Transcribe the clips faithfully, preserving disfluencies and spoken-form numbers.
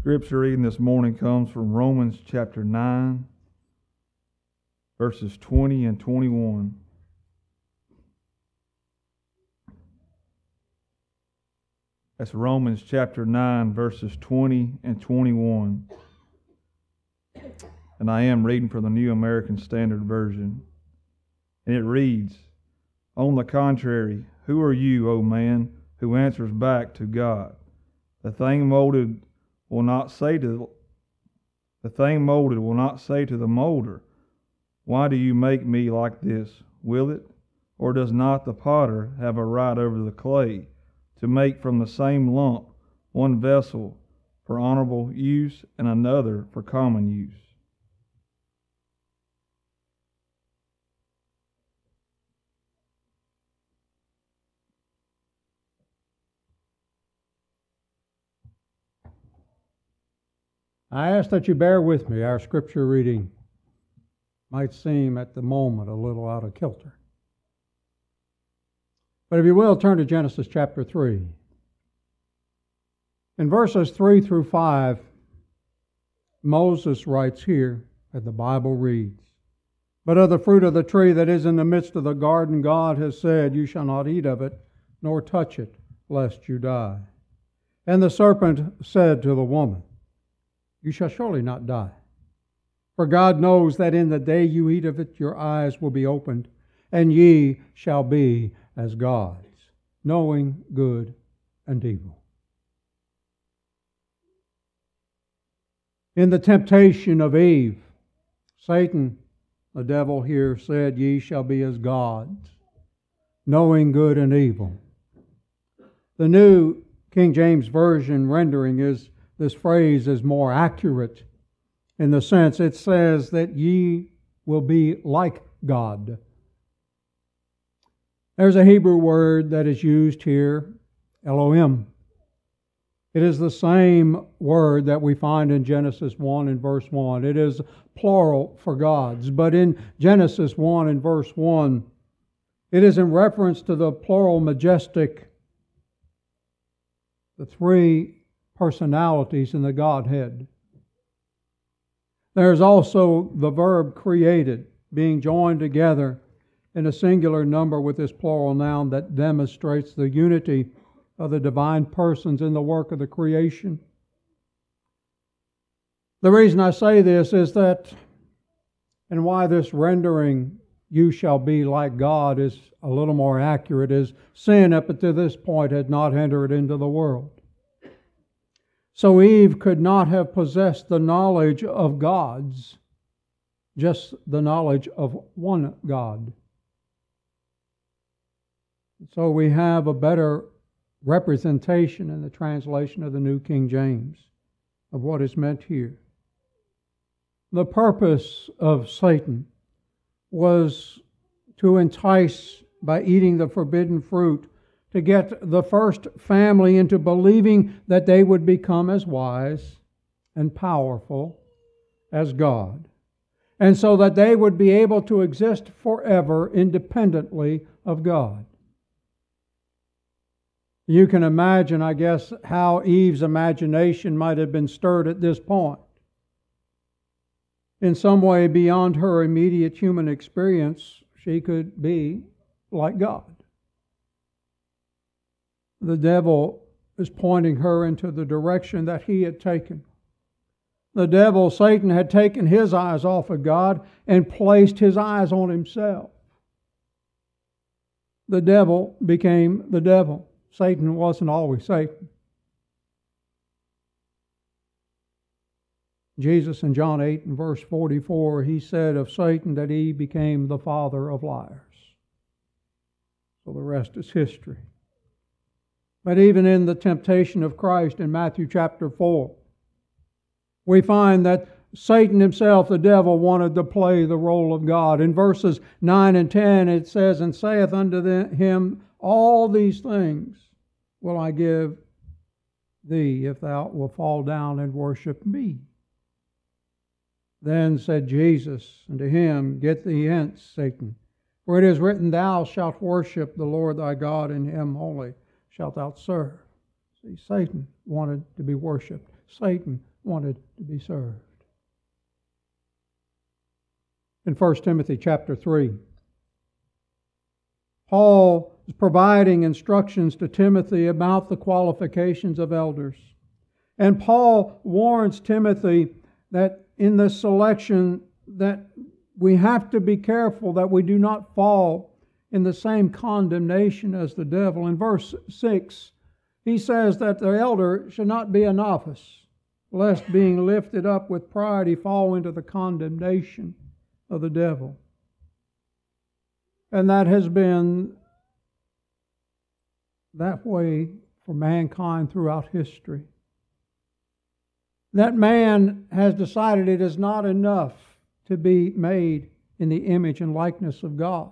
Scripture reading this morning comes from Romans chapter nine, verses twenty and twenty-one. That's Romans chapter nine, verses twenty and twenty-one. And I am reading from the New American Standard Version. And it reads, "On the contrary, who are you, O man, who answers back to God? The thing molded will not say to the thing molded will not say to the molder, why do you make me like this? Will it? Or does not the potter have a right over the clay to make from the same lump one vessel for honorable use and another for common use?" I ask that you bear with me. Our scripture reading might seem at the moment a little out of kilter. But if you will, turn to Genesis chapter three. In verses three through five, Moses writes here, and the Bible reads, "But of the fruit of the tree that is in the midst of the garden, God has said, you shall not eat of it, nor touch it, lest you die. And the serpent said to the woman, you shall surely not die. For God knows that in the day you eat of it, your eyes will be opened, and ye shall be as gods, knowing good and evil." In the temptation of Eve, Satan, the devil here, said, "Ye shall be as gods, knowing good and evil." The New King James Version rendering is this phrase is more accurate in the sense it says that ye will be like God. There's a Hebrew word that is used here, Elohim. It is the same word that we find in Genesis one and verse one. It is plural for gods, but in Genesis one and verse one, it is in reference to the plural majestic, the three personalities in the Godhead. There's also the verb created, being joined together in a singular number with this plural noun that demonstrates the unity of the divine persons in the work of the creation. The reason I say this is that, and why this rendering, "you shall be like God," is a little more accurate, is sin up to this point had not entered into the world. So Eve could not have possessed the knowledge of gods, just the knowledge of one God. So we have a better representation in the translation of the New King James of what is meant here. The purpose of Satan was to entice, by eating the forbidden fruit, to get the first family into believing that they would become as wise and powerful as God, and so that they would be able to exist forever independently of God. You can imagine, I guess, how Eve's imagination might have been stirred at this point. In some way beyond her immediate human experience, she could be like God. The devil is pointing her into the direction that he had taken. The devil, Satan, had taken his eyes off of God and placed his eyes on himself. The devil became the devil. Satan wasn't always Satan. Jesus in John eight and verse forty-four, he said of Satan that he became the father of liars. So the rest is history. But even in the temptation of Christ in Matthew chapter four, we find that Satan himself, the devil, wanted to play the role of God. In verses nine and ten it says, "And saith unto him, all these things will I give thee, if thou wilt fall down and worship me." Then said Jesus unto him, "Get thee hence, Satan, for it is written, Thou shalt worship the Lord thy God, and him only shalt thou serve." See, Satan wanted to be worshipped. Satan wanted to be served. In First Timothy chapter three, Paul is providing instructions to Timothy about the qualifications of elders. And Paul warns Timothy that in this selection that we have to be careful that we do not fall in the same condemnation as the devil. In verse six, he says that the elder should not be a novice, lest being lifted up with pride he fall into the condemnation of the devil. And that has been that way for mankind throughout history. That man has decided it is not enough to be made in the image and likeness of God.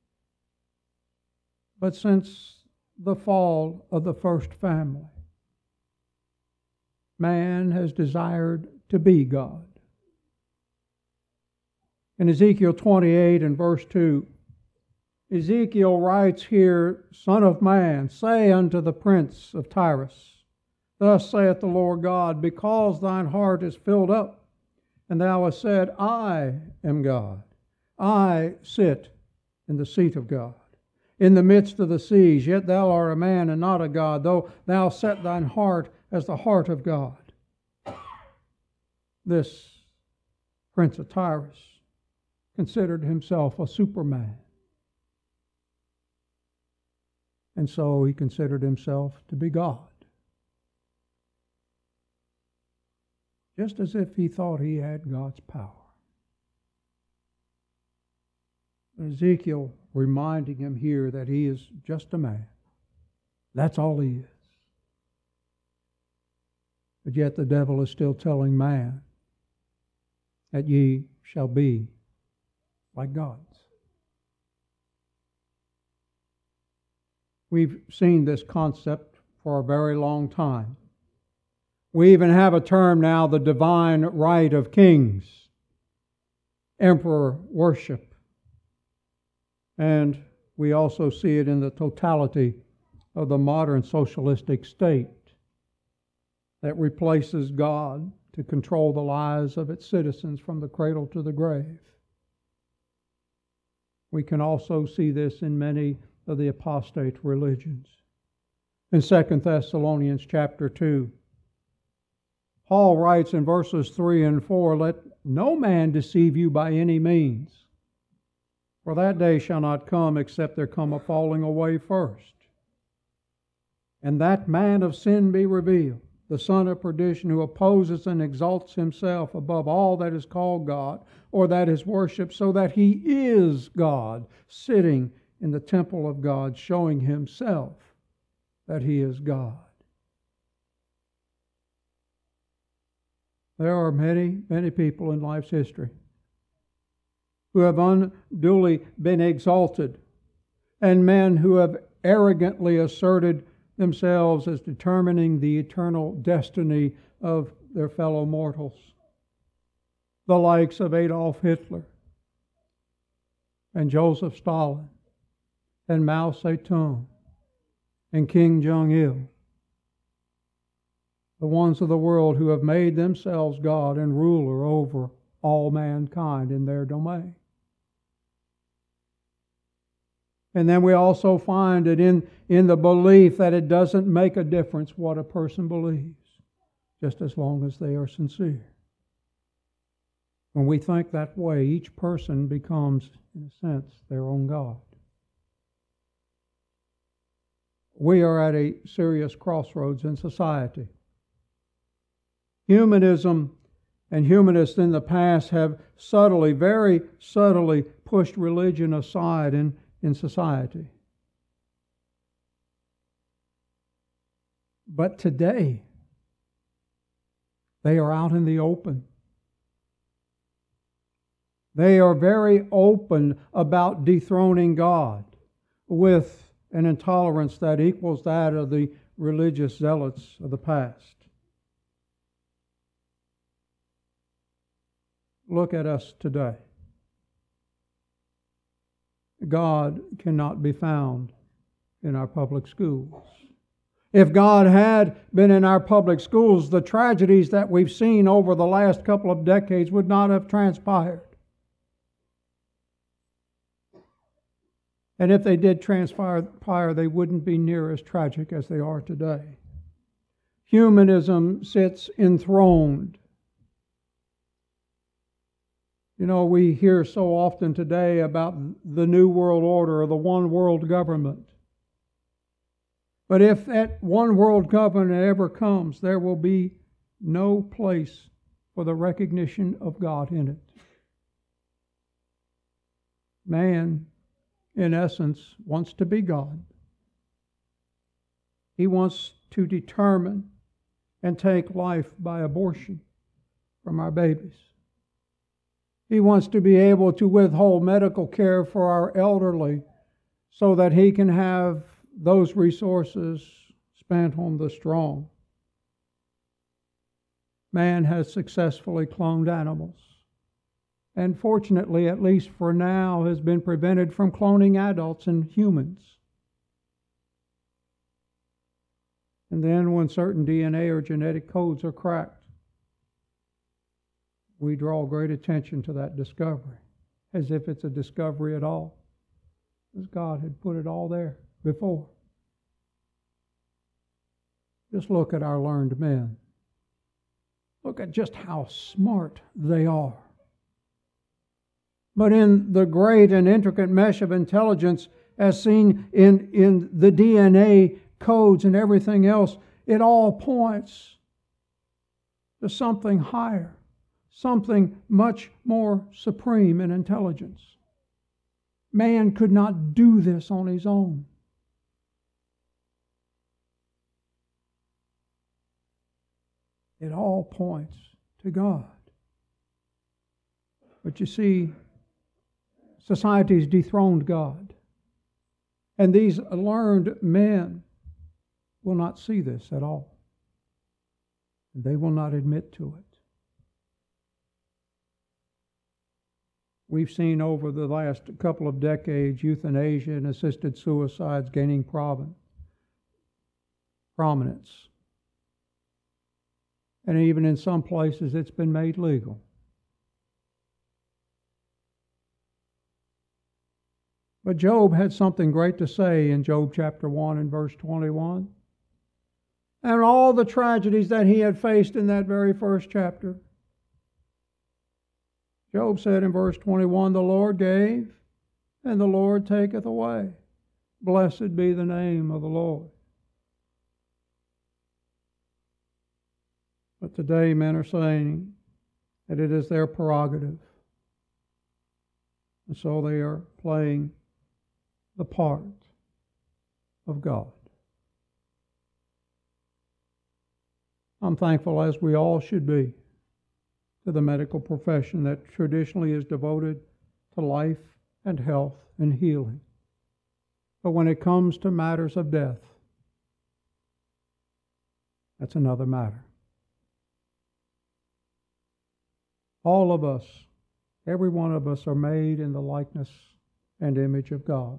But since the fall of the first family, man has desired to be God. In Ezekiel twenty-eight and verse two, Ezekiel writes here, Son of man, say unto the prince of Tyrus, Thus saith the Lord God, because thine heart is filled up, and thou hast said, I am God. I sit in the seat of God, in the midst of the seas, yet thou art a man and not a God, though thou set thine heart as the heart of God. This prince of Tyrus considered himself a superman. And so he considered himself to be God. Just as if he thought he had God's power. Ezekiel reminding him here that he is just a man. That's all he is. But yet the devil is still telling man that ye shall be like gods. We've seen this concept for a very long time. We even have a term now, the divine right of kings, emperor worship. And we also see it in the totality of the modern socialistic state that replaces God to control the lives of its citizens from the cradle to the grave. We can also see this in many of the apostate religions. In Second Thessalonians chapter two, Paul writes in verses three and four, Let no man deceive you by any means, for that day shall not come except there come a falling away first, and that man of sin be revealed, the son of perdition, who opposes and exalts himself above all that is called God, or that is worshipped, so that he is God, sitting in the temple of God, showing himself that he is God. There are many, many people in life's history who have unduly been exalted, and men who have arrogantly asserted themselves as determining the eternal destiny of their fellow mortals. The likes of Adolf Hitler and Joseph Stalin and Mao Zedong and Kim Jong-il. The ones of the world who have made themselves God and ruler over all mankind in their domain. And then we also find it in, in the belief that it doesn't make a difference what a person believes, just as long as they are sincere. When we think that way, each person becomes, in a sense, their own God. We are at a serious crossroads in society. Humanism and humanists in the past have subtly, very subtly pushed religion aside in, in society. But today, they are out in the open. They are very open about dethroning God with an intolerance that equals that of the religious zealots of the past. Look at us today. God cannot be found in our public schools. If God had been in our public schools, the tragedies that we've seen over the last couple of decades would not have transpired. And if they did transpire, they wouldn't be near as tragic as they are today. Humanism sits enthroned. You know, we hear so often today about the New World Order or the one world government. But if that one world government ever comes, there will be no place for the recognition of God in it. Man, in essence, wants to be God. He wants to determine and take life by abortion from our babies. He wants to be able to withhold medical care for our elderly so that he can have those resources spent on the strong. Man has successfully cloned animals, and fortunately, at least for now, has been prevented from cloning adults and humans. And then when certain D N A or genetic codes are cracked, we draw great attention to that discovery, as if it's a discovery at all, as God had put it all there before. Just look at our learned men. Look at just how smart they are. But in the great and intricate mesh of intelligence, as seen in, in the D N A codes and everything else, it all points to something higher, something much more supreme in intelligence. Man could not do this on his own. It all points to God. But you see, society's dethroned God. And these learned men will not see this at all. They will not admit to it. We've seen over the last couple of decades euthanasia and assisted suicides gaining prominence. And even in some places it's been made legal. But Job had something great to say in Job chapter one and verse twenty-one. And all the tragedies that he had faced in that very first chapter. Job said in verse twenty-one, the Lord gave, and the Lord taketh away. Blessed be the name of the Lord. But today men are saying that it is their prerogative. And so they are playing the part of God. I'm thankful, as we all should be, to the medical profession that traditionally is devoted to life and health and healing. But when it comes to matters of death, that's another matter. All of us, every one of us, are made in the likeness and image of God.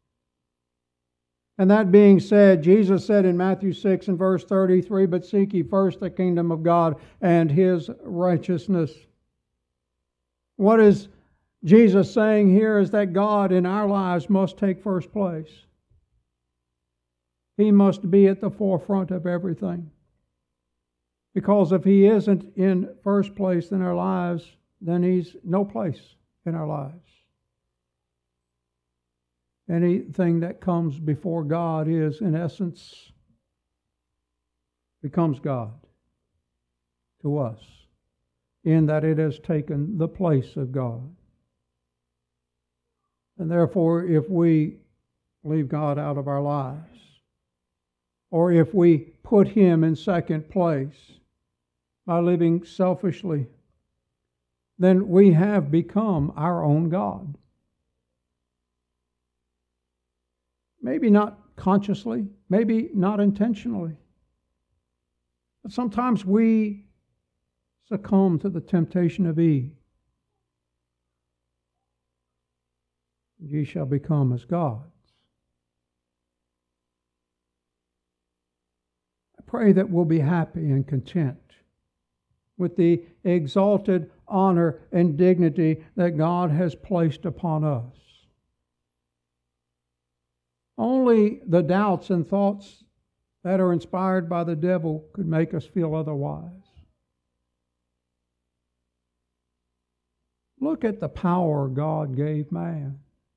And that being said, Jesus said in Matthew six and verse thirty-three, but seek ye first the kingdom of God and His righteousness. What is Jesus saying here is that God in our lives must take first place. He must be at the forefront of everything. Because if He isn't in first place in our lives, then He's no place in our lives. Anything that comes before God is, in essence, becomes God to us, in that it has taken the place of God. And therefore, if we leave God out of our lives, or if we put Him in second place by living selfishly, then we have become our own God. Maybe not consciously, maybe not intentionally. But sometimes we succumb to the temptation of Eve. Ye shall become as gods. pray that we'll be happy and content with the exalted honor and dignity that God has placed upon us. Only the doubts and thoughts that are inspired by the devil could make us feel otherwise. Look at the power God gave man.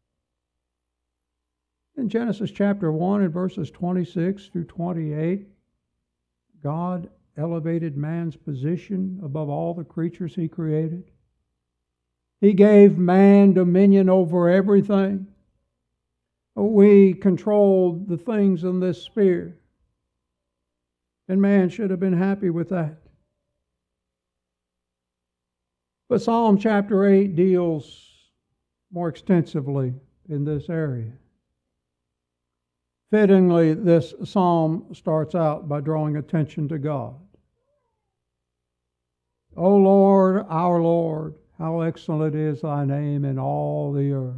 In Genesis chapter one and verses twenty-six through twenty-eight, God elevated man's position above all the creatures He created. He gave man dominion over everything. We controlled the things in this sphere. And man should have been happy with that. But Psalm chapter eight deals more extensively in this area. Fittingly, this psalm starts out by drawing attention to God. O Lord, our Lord, how excellent is thy name in all the earth.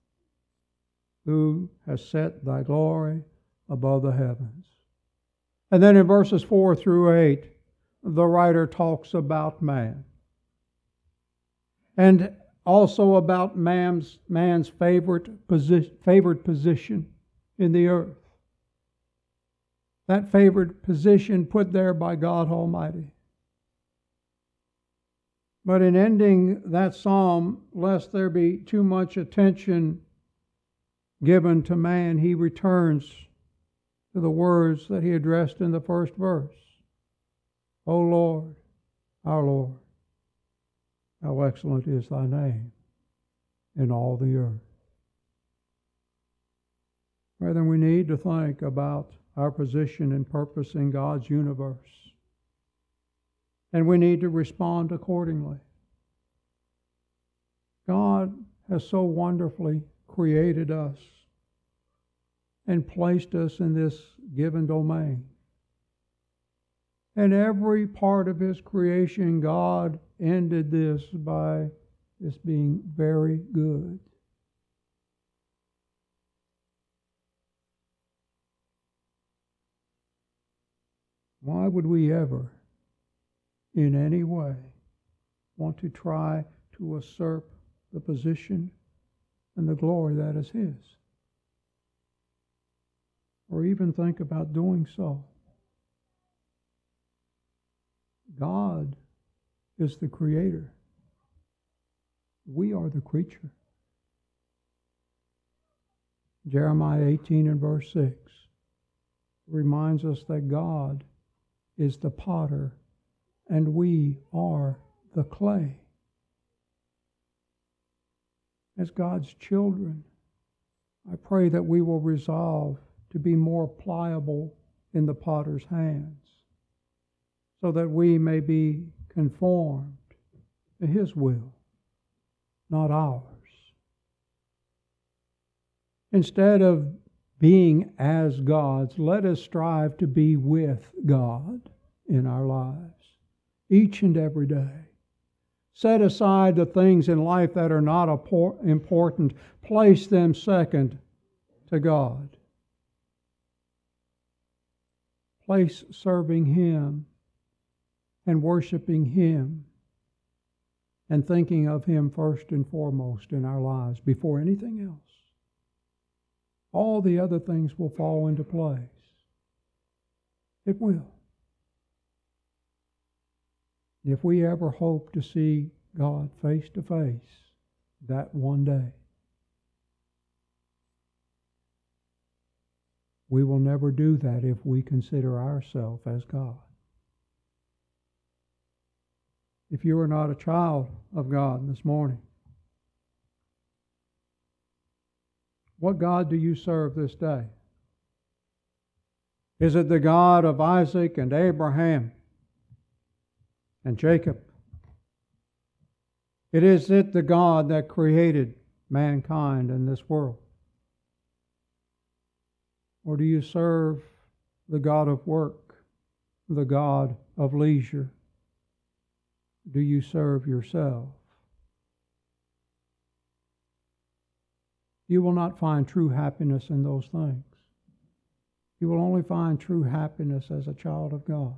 Who has set thy glory above the heavens? And then in verses four through eight, the writer talks about man. And also about man's, man's favorite position, favored position in the earth. That favored position put there by God Almighty. But in ending that psalm, lest there be too much attention given to man, he returns to the words that he addressed in the first verse. O Lord, our Lord, how excellent is thy name in all the earth. Brethren, we need to think about our position and purpose in God's universe. And we need to respond accordingly. God has so wonderfully created us and placed us in this given domain. And every part of His creation, God ended this by this being very good. Why would we ever, in any way, want to try to usurp the position and the glory that is His? Or even think about doing so? God is the creator. We are the creature. Jeremiah eighteen and verse six reminds us that God is the potter and we are the clay. As God's children, I pray that we will resolve to be more pliable in the potter's hands, so that we may be conformed to His will, not ours. Instead of being as God's, let us strive to be with God in our lives, each and every day. Set aside the things in life that are not important. Place them second to God. Place serving Him and worshiping Him and thinking of Him first and foremost in our lives before anything else. All the other things will fall into place. It will. If we ever hope to see God face to face that one day, we will never do that if we consider ourselves as God. If you are not a child of God this morning, what God do you serve this day? Is it the God of Isaac and Abraham and Jacob? It is it the God that created mankind in this world? Or do you serve the God of work, the God of leisure? Do you serve yourself? You will not find true happiness in those things. You will only find true happiness as a child of God.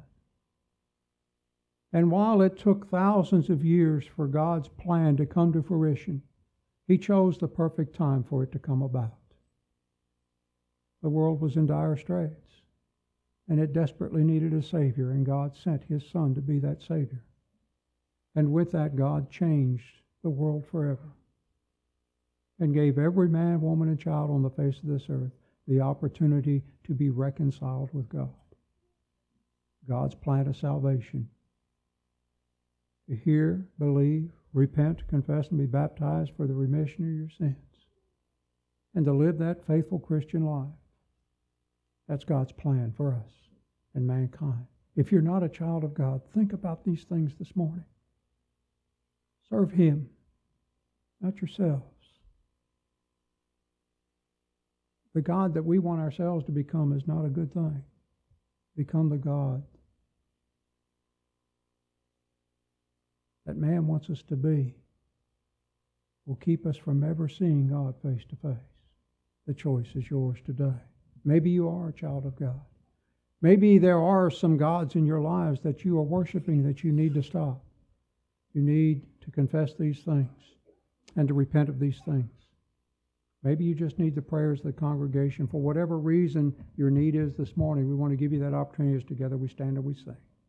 And while it took thousands of years for God's plan to come to fruition, He chose the perfect time for it to come about. The world was in dire straits, and it desperately needed a Savior, and God sent His Son to be that Savior. And with that, God changed the world forever and gave every man, woman, and child on the face of this earth the opportunity to be reconciled with God. God's plan of salvation. To hear, believe, repent, confess, and be baptized for the remission of your sins. And to live that faithful Christian life. That's God's plan for us and mankind. If you're not a child of God, think about these things this morning. Serve Him, not yourselves. The God that we want ourselves to become is not a good thing. Become the God that man wants us to be will keep us from ever seeing God face to face. The choice is yours today. Maybe you are a child of God. Maybe there are some gods in your lives that you are worshiping that you need to stop. You need to confess these things and to repent of these things. Maybe you just need the prayers of the congregation. For whatever reason your need is this morning, we want to give you that opportunity as together we stand and we sing.